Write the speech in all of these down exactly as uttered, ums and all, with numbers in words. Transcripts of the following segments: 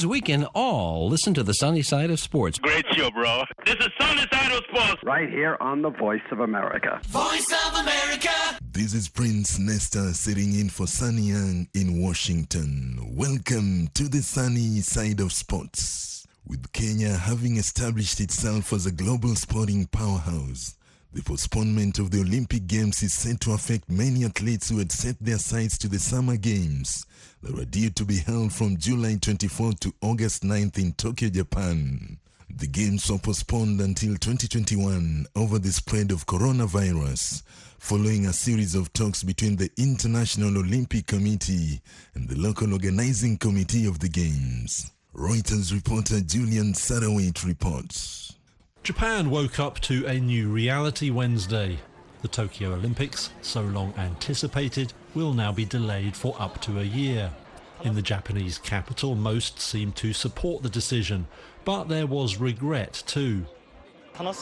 means we can all listen to the sunny side of sports. Great show, bro. This is Sunny Side of Sports. Right here on the Voice of America. Voice of America. This is Prince Nesta sitting in for Sunny Young in Washington. Welcome to the sunny side of sports. With Kenya having established itself as a global sporting powerhouse, the postponement of the Olympic Games is set to affect many athletes who had set their sights to the Summer Games that were due to be held from July twenty-fourth to August ninth in Tokyo, Japan. The Games were postponed until twenty twenty-one over the spread of coronavirus, following a series of talks between the International Olympic Committee and the local organizing committee of the Games. Reuters reporter Julian Sarawit reports. Japan woke up to a new reality Wednesday. The Tokyo Olympics, so long anticipated, will now be delayed for up to a year. In the Japanese capital, most seemed to support the decision, but there was regret too. I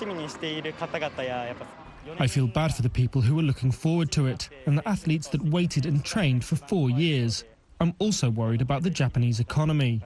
feel bad for the people who were looking forward to it and the athletes that waited and trained for four years. I'm also worried about the Japanese economy.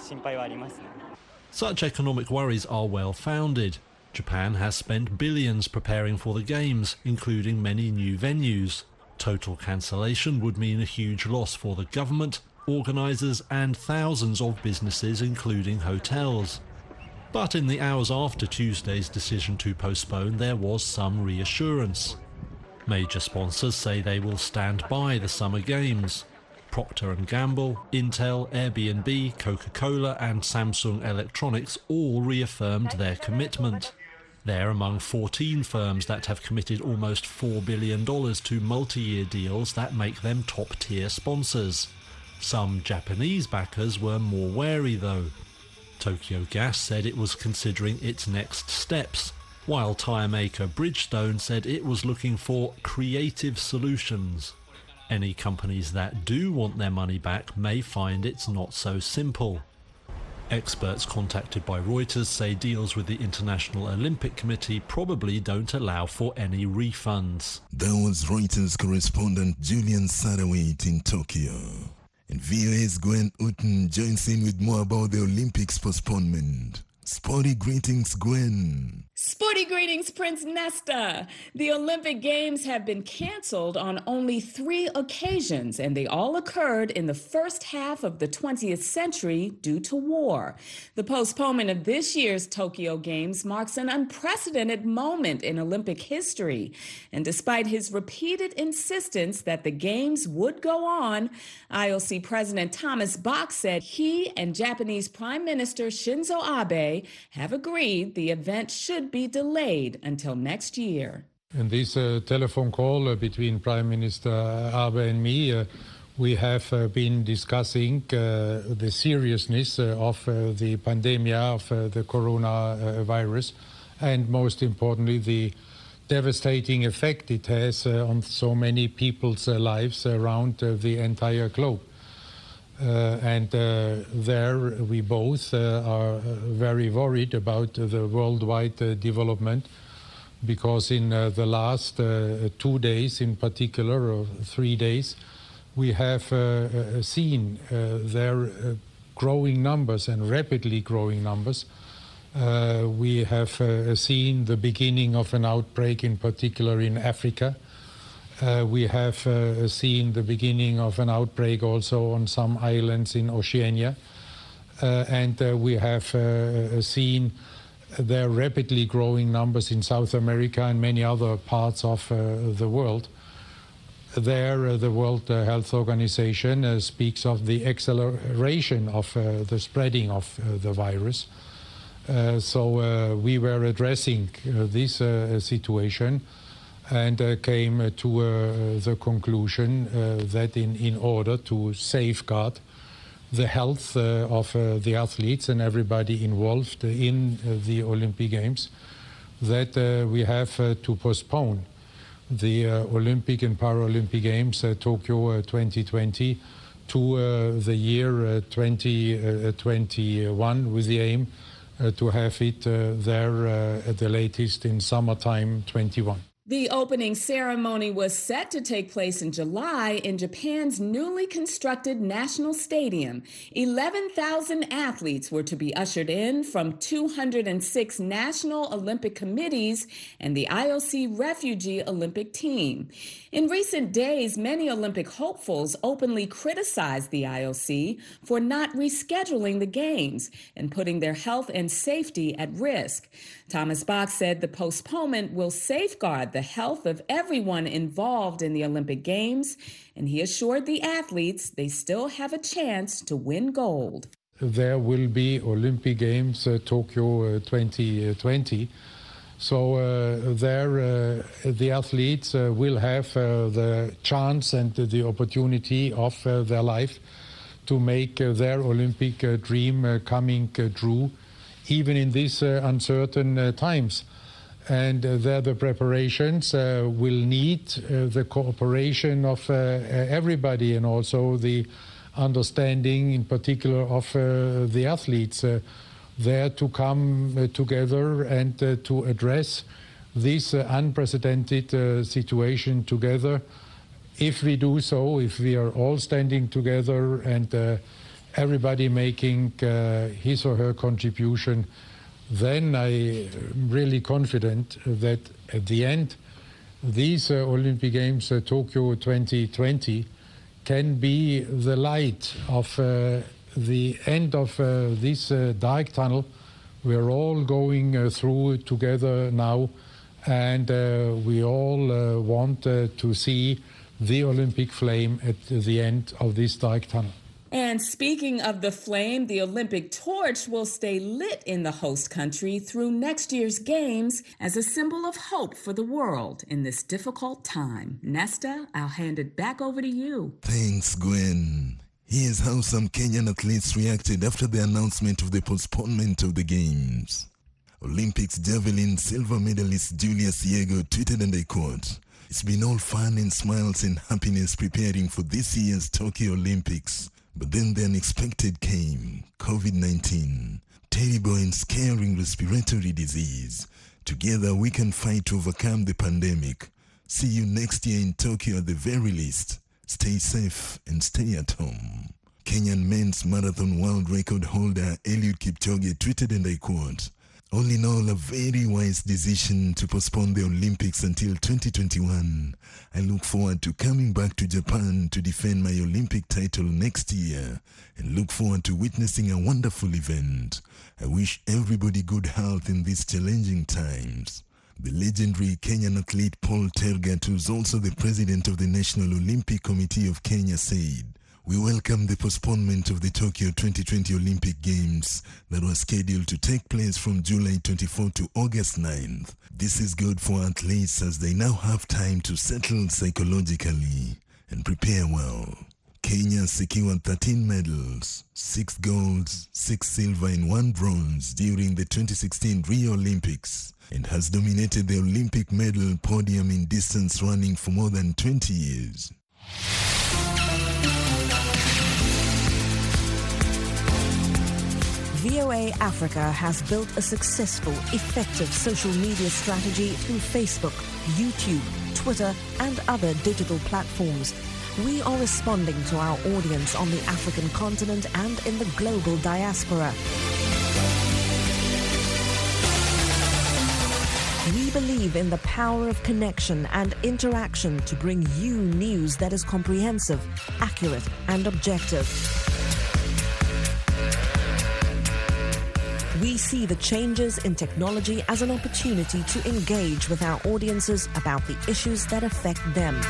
Such economic worries are well founded. Japan has spent billions preparing for the Games, including many new venues. Total cancellation would mean a huge loss for the government, organisers and thousands of businesses, including hotels. But in the hours after Tuesday's decision to postpone, there was some reassurance. Major sponsors say they will stand by the Summer Games. Procter and Gamble, Intel, Airbnb, Coca-Cola and Samsung Electronics all reaffirmed their commitment. They're among fourteen firms that have committed almost four billion dollars to multi-year deals that make them top-tier sponsors. Some Japanese backers were more wary though. Tokyo Gas said it was considering its next steps, while tyre maker Bridgestone said it was looking for creative solutions. Any companies that do want their money back may find it's not so simple. Experts contacted by Reuters say deals with the International Olympic Committee probably don't allow for any refunds. That was Reuters correspondent Julian Sarawit in Tokyo. And V O A's Gwen Uten joins in with more about the Olympics postponement. Sporty greetings, Gwen. Sporty greetings, Prince Nesta. The Olympic Games have been canceled on only three occasions, and they all occurred in the first half of the twentieth century due to war. The postponement of this year's Tokyo Games marks an unprecedented moment in Olympic history. And despite his repeated insistence that the Games would go on, I O C President Thomas Bach said he and Japanese Prime Minister Shinzo Abe have agreed the event should be delayed until next year. In this uh, telephone call uh, between Prime Minister Abe and me, uh, we have uh, been discussing uh, the seriousness uh, of uh, the pandemic of uh, the coronavirus, and most importantly, the devastating effect it has uh, on so many people's uh, lives around uh, the entire globe. Uh, and uh, there we both uh, are very worried about uh, the worldwide uh, development, because in uh, the last uh, two days in particular, or three days, we have uh, uh, seen uh, their uh, growing numbers and rapidly growing numbers. Uh, we have uh, seen the beginning of an outbreak, in particular in Africa. Uh, we have uh, seen the beginning of an outbreak also on some islands in Oceania. Uh, and uh, we have uh, seen their rapidly growing numbers in South America and many other parts of uh, the world. There, uh, the World uh, Health Organization uh, speaks of the acceleration of uh, the spreading of uh, the virus. Uh, so uh, we were addressing uh, this uh, situation, and uh, came uh, to uh, the conclusion uh, that in, in order to safeguard the health uh, of uh, the athletes and everybody involved in uh, the Olympic Games, that uh, we have uh, to postpone the uh, Olympic and Paralympic Games uh, Tokyo uh, twenty twenty to uh, the year uh, twenty twenty-one, with the aim uh, to have it uh, there uh, at the latest in summertime twenty-one. The opening ceremony was set to take place in July in Japan's newly constructed National Stadium. eleven thousand athletes were to be ushered in from two hundred six national Olympic committees and the I O C Refugee Olympic Team. In recent days, many Olympic hopefuls openly criticized the I O C for not rescheduling the Games and putting their health and safety at risk. Thomas Bach said the postponement will safeguard the health of everyone involved in the Olympic Games, and he assured the athletes they still have a chance to win gold. There will be Olympic Games uh, Tokyo uh, twenty twenty. So uh, there uh, the athletes uh, will have uh, the chance and the opportunity of uh, their life to make uh, their Olympic uh, dream uh, coming uh, true, even in these uh, uncertain uh, times. And uh, there the preparations uh, will need uh, the cooperation of uh, everybody, and also the understanding in particular of uh, the athletes uh, there to come uh, together and uh, to address this uh, unprecedented uh, situation together. If we do so, if we are all standing together and uh, everybody making uh, his or her contribution, then I'm really confident that at the end, these uh, Olympic Games, uh, Tokyo twenty twenty, can be the light of uh, the end of uh, this uh, dark tunnel we're all going uh, through together now, and uh, we all uh, want uh, to see the Olympic flame at the end of this dark tunnel. And speaking of the flame, the Olympic torch will stay lit in the host country through next year's Games as a symbol of hope for the world in this difficult time. Nesta, I'll hand it back over to you. Thanks, Gwen. Here's how some Kenyan athletes reacted after the announcement of the postponement of the Games. Olympics javelin silver medalist Julius Yego tweeted, and I quote, "It's been all fun and smiles and happiness preparing for this year's Tokyo Olympics. But then the unexpected came, COVID nineteen, terrible and scaring respiratory disease. Together we can fight to overcome the pandemic. See you next year in Tokyo at the very least. Stay safe and stay at home." Kenyan men's marathon world record holder Eliud Kipchoge tweeted, and I quote, "All in all, a very wise decision to postpone the Olympics until twenty twenty-one. I look forward to coming back to Japan to defend my Olympic title next year and look forward to witnessing a wonderful event. I wish everybody good health in these challenging times." The legendary Kenyan athlete Paul Tergat, who's also the president of the National Olympic Committee of Kenya, said, "We welcome the postponement of the Tokyo twenty twenty Olympic Games that was scheduled to take place from July twenty-fourth to August ninth. This is good for athletes as they now have time to settle psychologically and prepare well." Kenya secured thirteen medals, six golds, six silver and one bronze during the twenty sixteen Rio Olympics, and has dominated the Olympic medal podium in distance running for more than twenty years. V O A Africa has built a successful, effective social media strategy through Facebook, YouTube, Twitter, and other digital platforms. We are responding to our audience on the African continent and in the global diaspora. We believe in the power of connection and interaction to bring you news that is comprehensive, accurate, and objective. We see the changes in technology as an opportunity to engage with our audiences about the issues that affect them.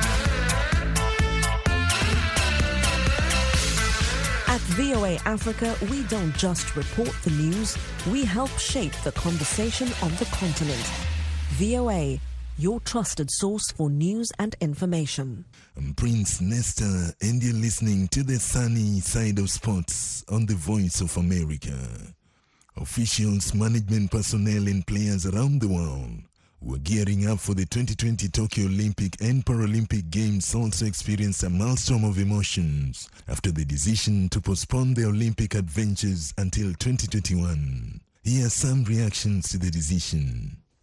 At V O A Africa, we don't just report the news, we help shape the conversation on the continent. V O A, your trusted source for news and information. I'm Prince Nesta, and you're listening to the sunny side of sports on the Voice of America. Officials, management personnel, and players around the world who are gearing up for the twenty twenty Tokyo Olympic and Paralympic Games also experienced a maelstrom of emotions after the decision to postpone the Olympic adventures until twenty twenty-one. Here are some reactions to the decision.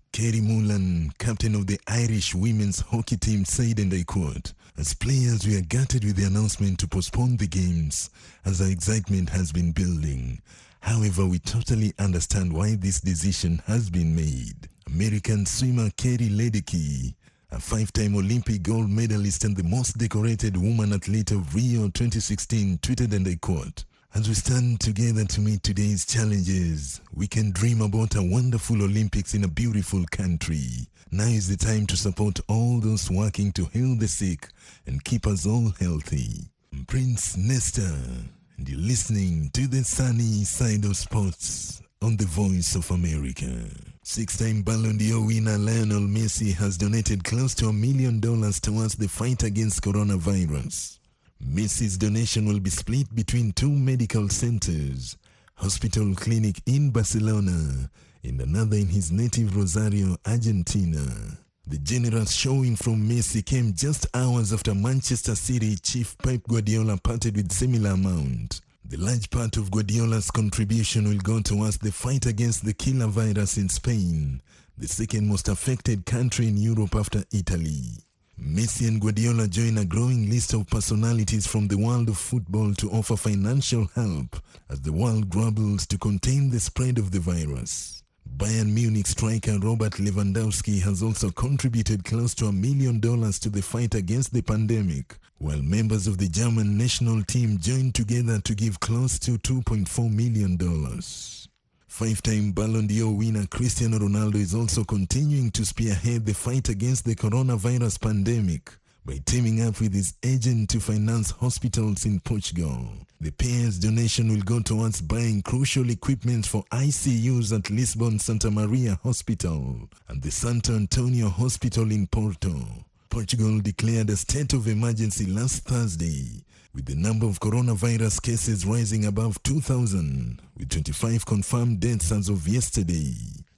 Kerry Mulan, captain of the Irish women's hockey team, said, and I quote, "As players, we are gutted with the announcement to postpone the games as our excitement has been building. However, we totally understand why this decision has been made." American swimmer Kerry Ledecky, a five-time Olympic gold medalist and the most decorated woman athlete of Rio twenty sixteen, tweeted, and I quote, "As we stand together to meet today's challenges, we can dream about a wonderful Olympics in a beautiful country. Now is the time to support all those working to heal the sick and keep us all healthy." I'm Prince Nesta, and you're listening to the sunny side of sports on the Voice of America. Six-time Ballon d'Or winner Lionel Messi has donated close to a million dollars towards the fight against coronavirus. Messi's donation will be split between two medical centers, hospital clinic in Barcelona and another in his native Rosario, Argentina. The generous showing from Messi came just hours after Manchester City chief Pep Guardiola parted with similar amount. The large part of Guardiola's contribution will go towards the fight against the killer virus in Spain, the second most affected country in Europe after Italy. Messi and Guardiola join a growing list of personalities from the world of football to offer financial help as the world grapples to contain the spread of the virus. Bayern Munich striker Robert Lewandowski has also contributed close to a million dollars to the fight against the pandemic, while members of the German national team joined together to give close to two point four million dollars. Five-time Ballon d'Or winner Cristiano Ronaldo is also continuing to spearhead the fight against the coronavirus pandemic by teaming up with his agent to finance hospitals in Portugal. The pair's donation will go towards buying crucial equipment for I C Us at Lisbon Santa Maria Hospital and the Santo Antonio Hospital in Porto. Portugal declared a state of emergency last Thursday, with the number of coronavirus cases rising above two thousand, with twenty-five confirmed deaths as of yesterday.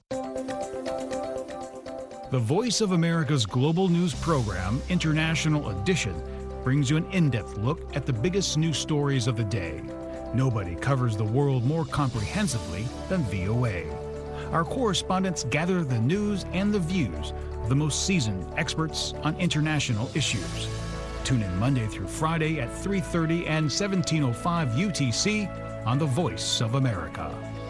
The Voice of America's global news program, International Edition, brings you an in-depth look at the biggest news stories of the day. Nobody covers the world more comprehensively than V O A. Our correspondents gather the news and the views of the most seasoned experts on international issues. Tune in Monday through Friday at three thirty and seventeen oh five U T C on The Voice of America.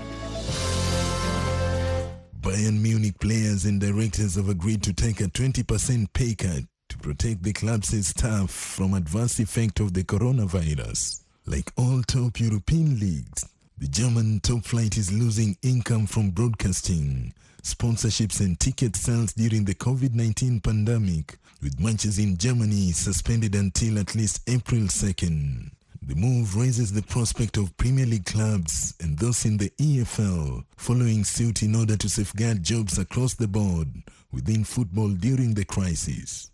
Bayern Munich players and directors have agreed to take a twenty percent pay cut to protect the club's staff from adverse effect of the coronavirus. Like all top European leagues, the German top flight is losing income from broadcasting, sponsorships and ticket sales during the COVID nineteen pandemic, with matches in Germany suspended until at least April second. The move raises the prospect of Premier League clubs and those in the E F L following suit in order to safeguard jobs across the board within football during the crisis.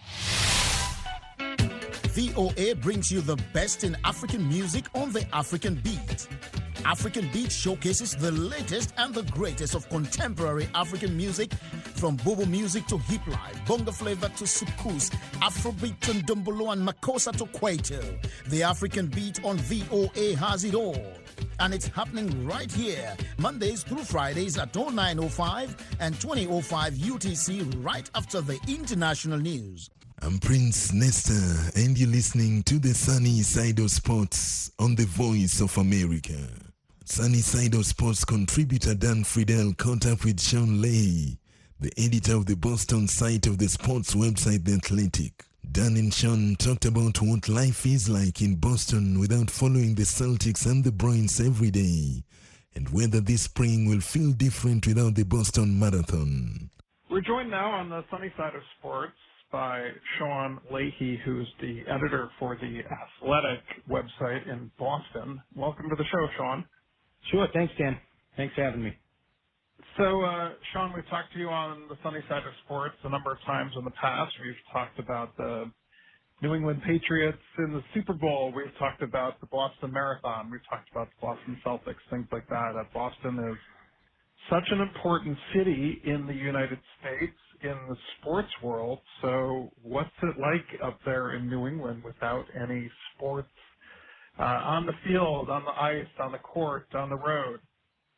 V O A brings you the best in African music on the African Beat. African Beat showcases the latest and the greatest of contemporary African music, from Bobo music to hip life, bongo flavor to soukous, Afrobeat and Dumbolo and Makossa to Kwaito. The African Beat on V O A has it all. And it's happening right here, Mondays through Fridays at oh nine oh five and twenty oh five U T C, right after the international news. I'm Prince Nesta, and you're listening to the Sunny Side of Sports on the Voice of America. Sunny Side of Sports contributor Dan Friedel caught up with Sean Leahy, the editor of the Boston site of the sports website The Athletic. Dan and Sean talked about what life is like in Boston without following the Celtics and the Bruins every day, and whether this spring will feel different without the Boston Marathon. We're joined now on the Sunny Side of Sports by Sean Leahy, who's the editor for the Athletic website in Boston. Welcome to the show, Sean. Sure. Thanks, Dan. Thanks for having me. So, uh, Sean, we've talked to you on the Sunny Side of Sports a number of times in the past. We've talked about the New England Patriots in the Super Bowl. We've talked about the Boston Marathon. We've talked about the Boston Celtics, things like that. Uh, Boston is such an important city in the United States, in the sports world. So what's it like up there in New England without any sports uh, on the field, on the ice, on the court, on the road?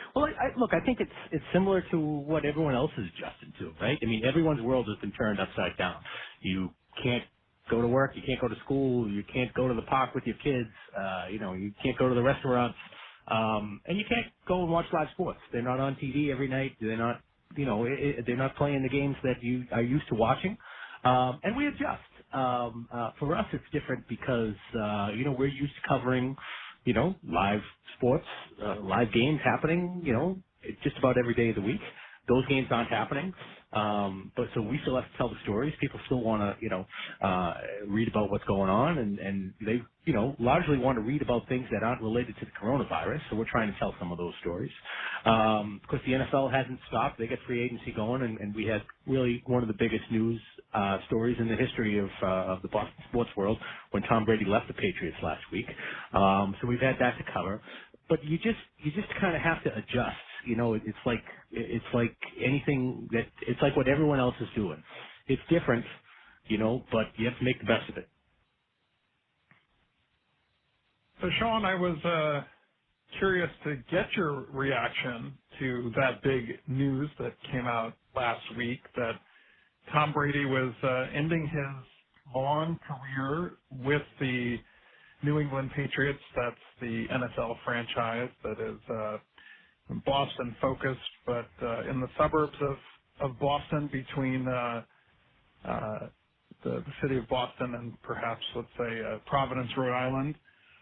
Well, I, I, look, I think it's it's similar to what everyone else is adjusted to, right? I mean, everyone's world has been turned upside down. You can't go to work, you can't go to school, you can't go to the park with your kids, uh, you know, you can't go to the restaurants, um, and you can't go and watch live sports. They're not on T V every night. They're not, you know, it, it, they're not playing the games that you are used to watching, um, and we adjust. Um, uh, for us, it's different because, uh, you know, we're used to covering, you know, live sports, uh, live games happening, you know, just about every day of the week. Those games aren't happening. Um, but so we still have to tell the stories. People still want to, you know, uh, read about what's going on, and, and they, you know, largely want to read about things that aren't related to the coronavirus. So we're trying to tell some of those stories. Um, of course, the N F L hasn't stopped. They get free agency going, and, and we had really one of the biggest news uh, stories in the history of, uh, of the Boston sports world when Tom Brady left the Patriots last week. Um, so we've had that to cover. But you just, you just kind of have to adjust. You know, it's like, it's like anything that, it's like what everyone else is doing. It's different, you know, but you have to make the best of it. So, Sean, I was uh, curious to get your reaction to that big news that came out last week that Tom Brady was uh, ending his long career with the New England Patriots. That's the N F L franchise that is uh, Boston focused, but uh, in the suburbs of, of Boston between uh, uh, the, the city of Boston and perhaps, let's say, uh, Providence, Rhode Island.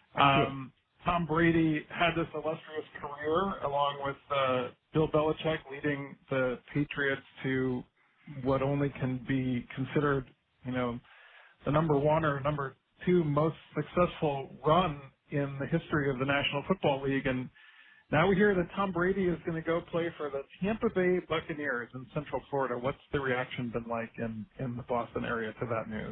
Um, Tom Brady had this illustrious career along with uh, Bill Belichick leading the Patriots to what only can be considered, you know, the number one or number two most successful run in the history of the National Football League. And now we hear that Tom Brady is going to go play for the Tampa Bay Buccaneers in Central Florida. What's the reaction been like in, in the Boston area to that news?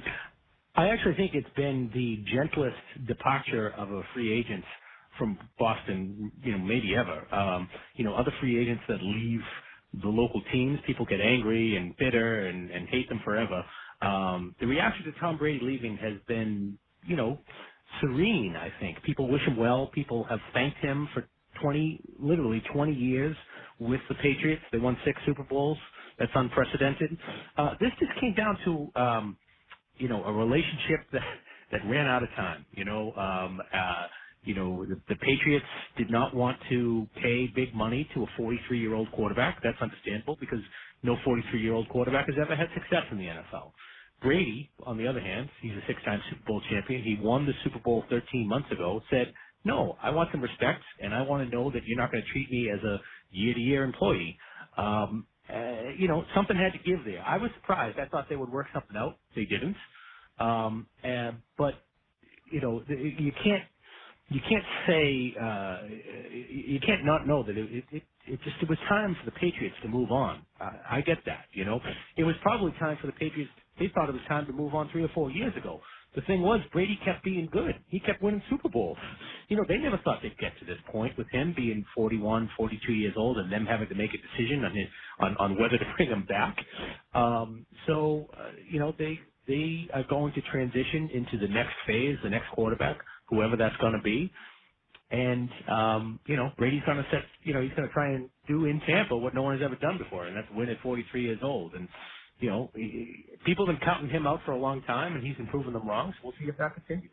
I actually think it's been the gentlest departure of a free agent from Boston, you know, maybe ever. Um, you know, other free agents that leave the local teams, people get angry and bitter and, and hate them forever. Um, the reaction to Tom Brady leaving has been, you know, serene, I think. People wish him well. People have thanked him for twenty, literally twenty years with the Patriots. They won six Super Bowls. That's unprecedented. Uh, this just came down to, um, you know, a relationship that, that ran out of time. You know, um, uh, you know, the, the Patriots did not want to pay big money to a forty-three-year-old quarterback. That's understandable because no forty-three-year-old quarterback has ever had success in the N F L. Brady, on the other hand, he's a six-time Super Bowl champion. He won the Super Bowl thirteen months ago, said, no, I want some respect, and I want to know that you're not going to treat me as a year-to-year employee. Um, uh, you know, something had to give there. I was surprised. I thought they would work something out. They didn't. Um, and, but, you know, you can't, you can't say, uh, you can't not know that it, it, it just, it was time for the Patriots to move on. I, I get that, you know. It was probably time for the Patriots. They thought it was time to move on three or four years ago. The thing was, Brady kept being good. He kept winning Super Bowls. You know, they never thought they'd get to this point with him being forty-one, forty-two years old and them having to make a decision on his, on, on whether to bring him back. Um, so, uh, you know, they, they are going to transition into the next phase, the next quarterback, whoever that's going to be. And, um, you know, Brady's going to set, you know, he's going to try and do in Tampa what no one has ever done before, and that's win at forty-three years old. And, you know, he, people have been counting him out for a long time, and he's been proving them wrong, so we'll see if that continues.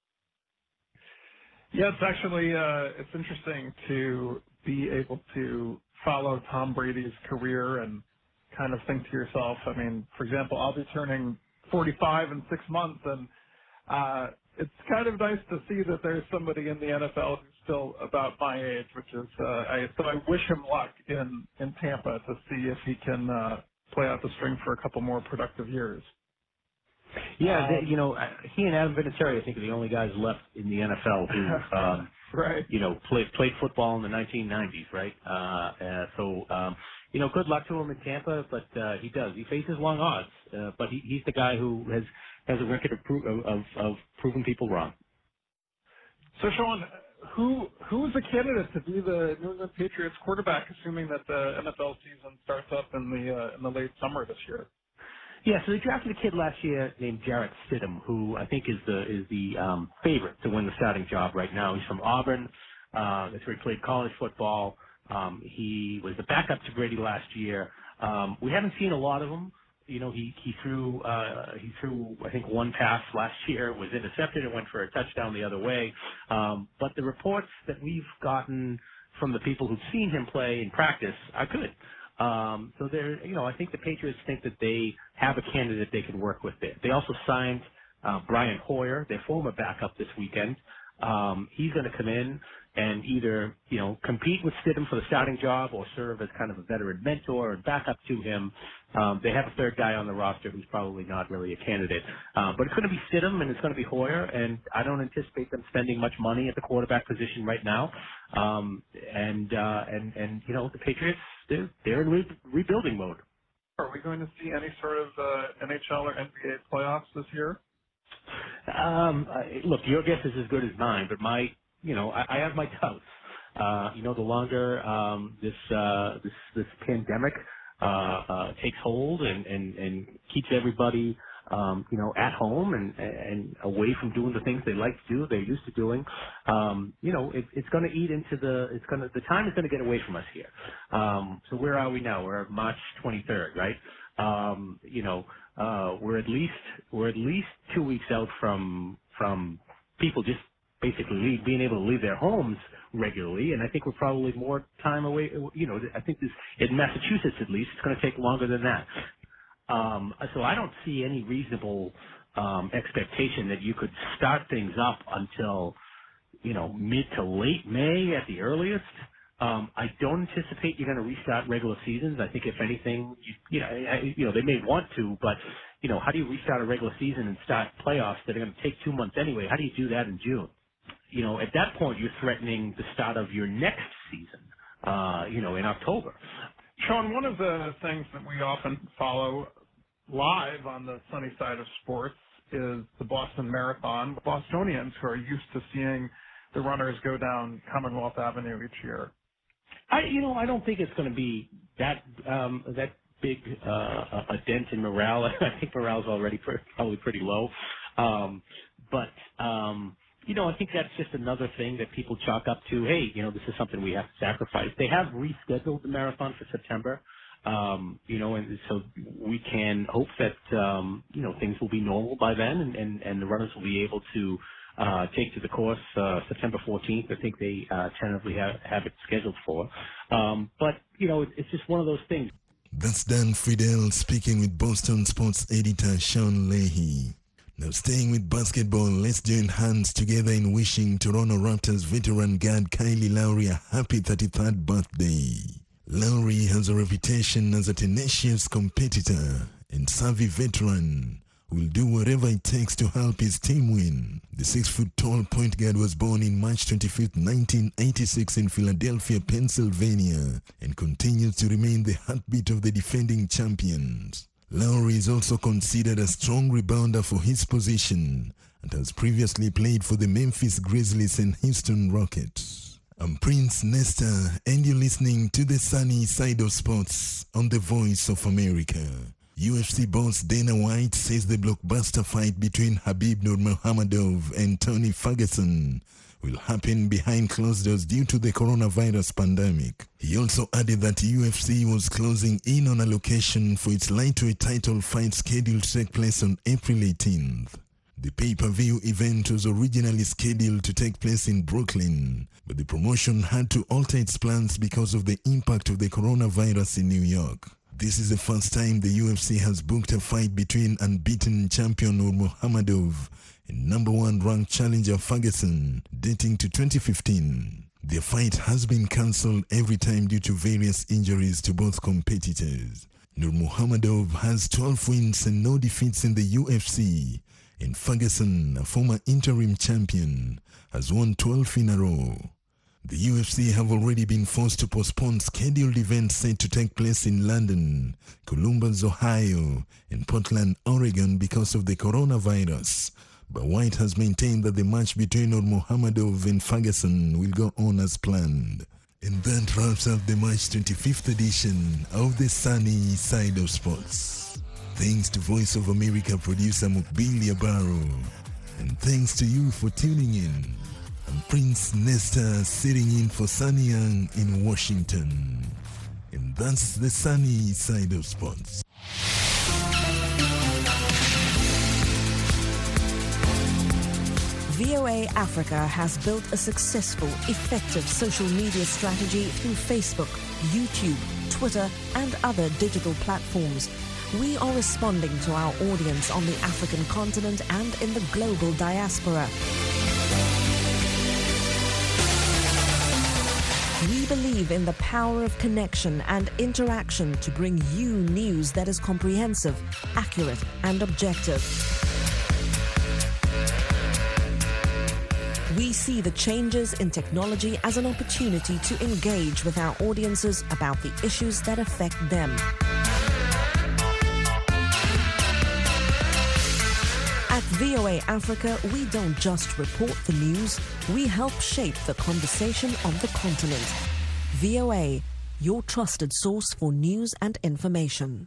Yeah, it's actually, uh, it's interesting to be able to follow Tom Brady's career and kind of think to yourself, I mean, for example, I'll be turning forty-five in six months, and uh, it's kind of nice to see that there's somebody in the N F L who's still about my age, which is, uh, I, so I wish him luck in, in Tampa to see if he can uh, play out the string for a couple more productive years. Yeah, um, they, you know, he and Adam Vinatieri, I think, are the only guys left in the N F L who, um, right. you know, played played football in the nineteen nineties, right? Uh, uh, so, um, you know, good luck to him in Tampa, but uh, he does. He faces long odds, uh, but he, he's the guy who has has a record of, pro- of, of, of proving people wrong. So, Sean, who who is a candidate to be the New England Patriots quarterback, assuming that the N F L season starts up in the uh, in the late summer this year? Yeah, so they drafted a kid last year named Jarrett Stidham, who I think is the is the um, favorite to win the starting job right now. He's from Auburn. Uh, that's where he played college football. Um, he was the backup to Brady last year. Um, we haven't seen a lot of him. You know, he he threw uh, he threw I think one pass last year, was intercepted and went for a touchdown the other way. Um, but the reports that we've gotten from the people who've seen him play in practice are good. Um, so they're, you know, I think the Patriots think that they have a candidate they can work with there. They also signed uh, Brian Hoyer, their former backup, this weekend. Um, he's going to come in and either, you know, compete with Stidham for the starting job or serve as kind of a veteran mentor and backup to him. Um, they have a third guy on the roster who's probably not really a candidate. Uh, but it's going to be Stidham and it's going to be Hoyer, and I don't anticipate them spending much money at the quarterback position right now. Um, and, uh, and, and, you know, the Patriots, they're, they're in re- rebuilding mode. Are we going to see any sort of uh, N H L or N B A playoffs this year? Um, I, look, your guess is as good as mine, but my, you know, I, I have my doubts. Uh, you know, the longer um, this uh, this this pandemic uh, uh, takes hold and, and, and keeps everybody, um, you know, at home and, and away from doing the things they like to do, they're used to doing, um, you know, it, it's going to eat into the, it's going to, the time is going to get away from us here. Um, so where are we now? We're March twenty-third, right? Um, you know, uh, we're at least, we're at least two weeks out from, from people just basically leave, being able to leave their homes regularly. And I think we're probably more time away. You know, I think this, in Massachusetts at least, it's going to take longer than that. Um, so I don't see any reasonable, um, expectation that you could start things up until, you know, mid to late May at the earliest. Um, I don't anticipate you're going to restart regular seasons. I think if anything, you, you know, I, you know, they may want to, but, you know, how do you restart a regular season and start playoffs that are going to take two months anyway? How do you do that in June? You know, at that point, you're threatening the start of your next season, uh, you know, in October. Sean, one of the things that we often follow live on the sunny side of sports is the Boston Marathon. Bostonians who are used to seeing the runners go down Commonwealth Avenue each year. I, you know, I don't think it's going to be that um, that big uh, a dent in morale. I think morale's already pr- probably pretty low. Um, but um, you know, I think that's just another thing that people chalk up to. Hey, you know, this is something we have to sacrifice. They have rescheduled the marathon for September. Um, you know, and so we can hope that um, you know, things will be normal by then, and, and, and the runners will be able to Uh, take to the course uh, September fourteenth. I think they uh, tentatively have, have it scheduled for. Um, but, you know, it, it's just one of those things. That's Dan Friedel speaking with Boston sports editor Sean Leahy. Now, staying with basketball, let's join hands together in wishing Toronto Raptors veteran guard Kylie Lowry a happy thirty-third birthday. Lowry has a reputation as a tenacious competitor and savvy veteran will do whatever it takes to help his team win. The six-foot-tall point guard was born in March twenty-fifth, nineteen eighty-six in Philadelphia, Pennsylvania, and continues to remain the heartbeat of the defending champions. Lowry is also considered a strong rebounder for his position and has previously played for the Memphis Grizzlies and Houston Rockets. I'm Prince Nesta, and you're listening to the sunny side of sports on the Voice of America. U F C boss Dana White says the blockbuster fight between Khabib Nurmagomedov and Tony Ferguson will happen behind closed doors due to the coronavirus pandemic. He also added that U F C was closing in on a location for its lightweight title fight scheduled to take place on April eighteenth. The pay-per-view event was originally scheduled to take place in Brooklyn, but the promotion had to alter its plans because of the impact of the coronavirus in New York. This is the first time the U F C has booked a fight between unbeaten champion Nurmagomedov and number one ranked challenger Ferguson, dating to twenty fifteen. The fight has been cancelled every time due to various injuries to both competitors. Nurmagomedov has twelve wins and no defeats in the U F C, and Ferguson, a former interim champion, has won twelve in a row. The U F C have already been forced to postpone scheduled events set to take place in London, Columbus, Ohio, and Portland, Oregon because of the coronavirus. But White has maintained that the match between Nurmagomedov and Ferguson will go on as planned. And that wraps up the March twenty-fifth edition of the Sunny Side of Sports. Thanks to Voice of America producer Mukbili Abaro. And thanks to you for tuning in. I'm Prince Nesta sitting in for Sunny Young in Washington. And that's the sunny side of sports. V O A Africa has built a successful, effective social media strategy through Facebook, YouTube, Twitter, and other digital platforms. We are responding to our audience on the African continent and in the global diaspora. We believe in the power of connection and interaction to bring you news that is comprehensive, accurate, and objective. We see the changes in technology as an opportunity to engage with our audiences about the issues that affect them. At V O A Africa, we don't just report the news, we help shape the conversation of the continent. V O A, your trusted source for news and information.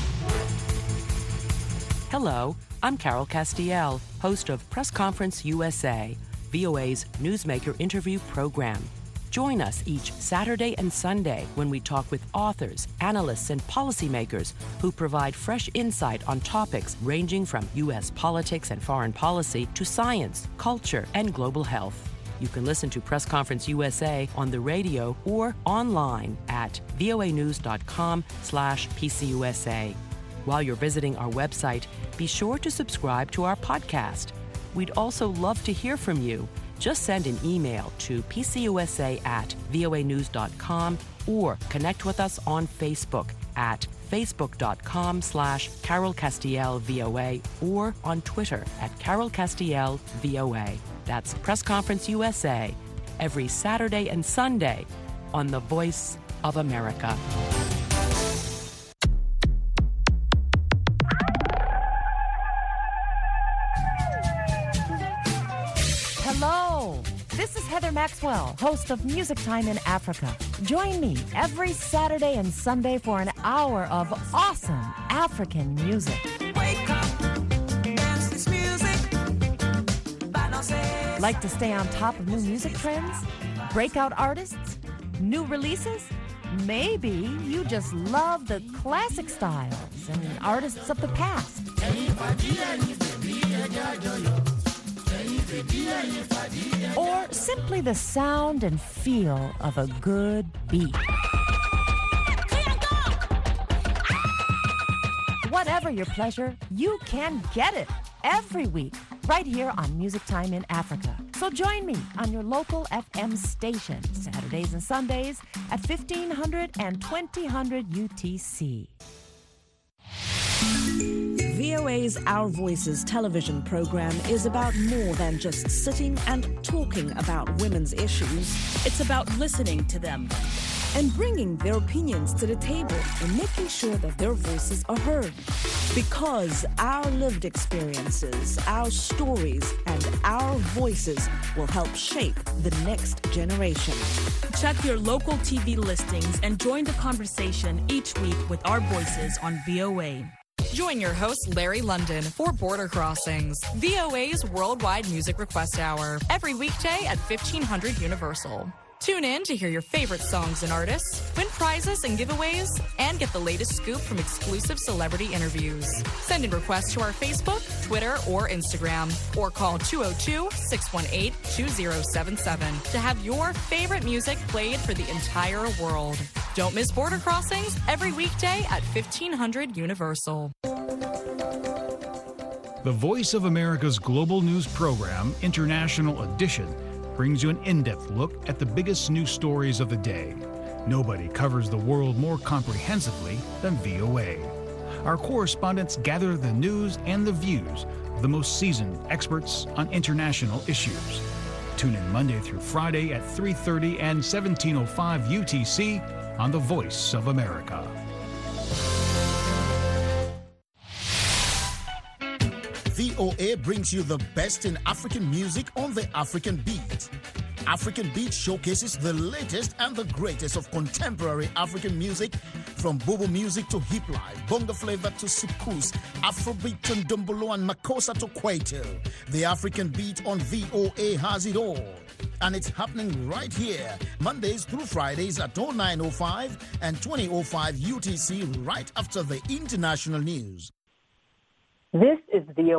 Hello, I'm Carol Castiel, host of Press Conference U S A, V O A's newsmaker interview program. Join us each Saturday and Sunday when we talk with authors, analysts, and policymakers who provide fresh insight on topics ranging from U S politics and foreign policy to science, culture, and global health. You can listen to Press Conference U S A on the radio or online at voanews.com slash PCUSA. While you're visiting our website, be sure to subscribe to our podcast. We'd also love to hear from you. Just send an email to pcusa at voanews dot com or connect with us on Facebook at facebook.com slash Carol Castiel VOA or on Twitter at Carol Castiel VOA. That's Press Conference U S A every Saturday and Sunday on The Voice of America. Hello, this is Heather Maxwell, host of Music Time in Africa. Join me every Saturday and Sunday for an hour of awesome African music. Wake up, dance this music. Like to stay on top of new music trends? Breakout artists? New releases? Maybe you just love the classic styles and artists of the past. Or simply the sound and feel of a good beat. Whatever your pleasure, you can get it every week right here on Music Time in Africa. So join me on your local F M station Saturdays and Sundays at fifteen hundred and twenty hundred U T C. V O A's Our Voices television program is about more than just sitting and talking about women's issues. It's about listening to them and bringing their opinions to the table and making sure that their voices are heard. Because our lived experiences, our stories, and our voices will help shape the next generation. Check your local T V listings and join the conversation each week with our voices on V O A. Join your host, Larry London, for Border Crossings, V O A's Worldwide Music Request Hour, every weekday at fifteen hundred Universal. Tune in to hear your favorite songs and artists, win prizes and giveaways, and get the latest scoop from exclusive celebrity interviews. Send in requests to our Facebook, Twitter, or Instagram, or call two oh two, six one eight, two oh seven seven to have your favorite music played for the entire world. Don't miss Border Crossings every weekday at fifteen hundred Universal. The Voice of America's global news program, International Edition, brings you an in-depth look at the biggest news stories of the day. Nobody covers the world more comprehensively than V O A. Our correspondents gather the news and the views of the most seasoned experts on international issues. Tune in Monday through Friday at three thirty and seventeen oh five U T C on The Voice of America. V O A brings you the best in African music on the African Beat. African Beat showcases the latest and the greatest of contemporary African music, from Bobo music to hip life, bongo flavor to soukous, Afrobeat to Ndombolo and Makossa to Kwaito. The African Beat on V O A has it all. And it's happening right here, Mondays through Fridays at oh nine oh five and twenty oh five U T C, right after the international news. This is V O A.